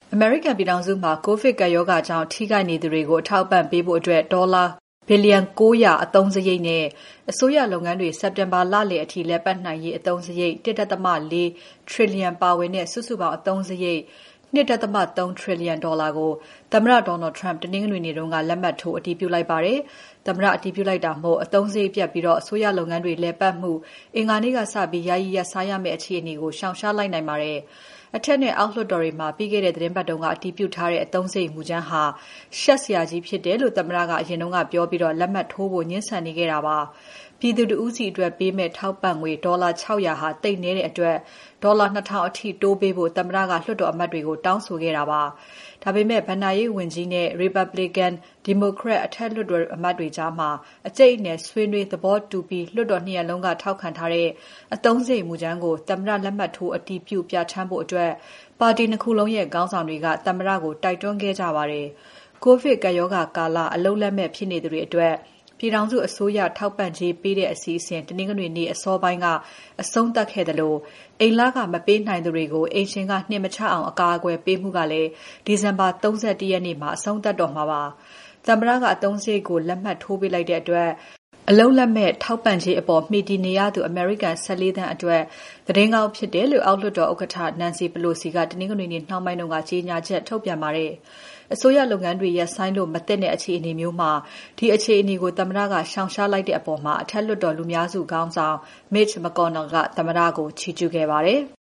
အမေရိကန်ပြည်ထောင်စုမှာ ကိုဗစ်ကပ်ရောဂါကြောင့်ထိခိုက်နေသူတွေကိုအထောက်အပံ့ပေးဖို့အတွက်ဒေါ်လာဘီလီယံ 900 အသုံးစရိတ်နဲ့အစိုးရလုပ်ငန်းတွေစက်တင်ဘာလလယ်အထိလည်ပတ်နိုင်ရေးအသုံးစရိတ် 1.4 ထရီလီယံပါဝင်တဲ့စုစုပေါင်းအသုံးစရိတ် 2.3 ထရီလီယံဒေါ်လာကိုသမ္မတ Donald Trump တနင်္ဂနွေနေ့ကလက်မှတ်ထိုးအတည်ပြုလိုက်ပါတယ်။ သမ္မတအတည်ပြုလိုက်တာမို့အသုံးစရိတ်ပြတ်ပြီးအစိုးရလုပ်ငန်းတွေလည်ပတ်မှုအင်္ဂါနေ့ကစပြီးယာယီရပ်ဆိုင်းရမယ့်အခြေအနေကိုရှောင်ရှားလိုက်နိုင်ပါတယ်။ အထက်နဲ့အောက်လွှတ်တော်တွေမှာပြီးခဲ့တဲ့သီတင်းပတ်ကအတည်ပြုထားတဲ့အသုံးစရိတ်မူကြမ်းဟာရှက်စရာကြီးဖြစ်တယ်လို့သမ္မတကအရင်ကပြောပြီးလက်မှတ်ထိုးဖို့ငြင်းဆန်နေခဲ့တာပါ။ ပြည်သူတဦးစီအတွက်ပေးမယ့်ထောက်ပံ့ငွေဒေါ်လာ 600 ဟာသိပ်နည်းတဲ့အတွက်ဒေါ်လာ 2000 အထိတိုးပေးဖို့သမ္မတကလွှတ်တော်အမတ်တွေကိုတောင်းဆိုခဲ့တာပါ။ ဒါပေမဲ့ဘဏ္ဍာရေးဝန်ကြီးနဲ့ Republican, Democrat အထက်လွှတ်တော်အမတ်တွေကြားအကြိတ်အနယ်ဆွေးနွေးသဘောတူပြီးလွှတ်တော် 2 ရပ်လုံးကထောက်ခံထားတဲ့အသုံးစရိတ်မူကြမ်းကိုသမ္မတလက်မှတ်ထိုးအတည်ပြုပြဌာန်းဖို့ပါတီ 2 ခုလုံးရဲ့ခေါင်းဆောင်တွေကသမ္မတကိုတိုက်တွန်းခဲ့ကြပါတယ်။ ကိုဗစ်ကပ်ရောဂါကာလအလုပ်လက်မဲ့ဖြစ်နေသူတွေအတွက်ပြည်ထောင်စုအစိုးရထောက်ပံ့ကြေးပေးတဲ့အစီအစဉ်တနင်္ဂနွေနေ့အစောပိုင်းကအဆုံးသတ်ခဲ့သလိုအိမ်လခမပေးနိုင်သူတွေကိုအိမ်ရှင်ကနှင်မချအောင်အကာအကွယ်ပေးမှုကလည်းဒီဇင်ဘာ 31 ရက်နေ့မှာအဆုံးသတ်တော့မှာပါ။ သမ္မတကအသုံးစရိတ်ကိုလက်မှတ်ထိုးပေးလိုက်တဲ့အတွက်အလုပ်လက်မဲ့ထောက်ပံ့ကြေးအပေါ်မှီတည်နေရသူအမေရိကန် 14 သန်းအတွက်သတင်းကောင်းဖြစ်တယ်လို့အောက်လွှတ်တော်ဥက္ကဋ္ဌ Nancy Pelosi ကတနင်္ဂနွေနေ့နှောင်းပိုင်းကကြေညာချက်ထုတ်ပြန်ပါတယ်။ အစိုးရလုပ်ငန်းတွေရပ်ဆိုင်းလို့မသင့်တဲ့အခြေအနေမျိုးမှာဒီအခြေအနေကိုသမ္မတကရှောင်ရှားလိုက်တဲ့အပေါ်အထက်လွှတ်တော်လူများစုခေါင်းဆောင် Mitch McConnell ကသမ္မတကိုချီးကျူးခဲ့ပါတယ်။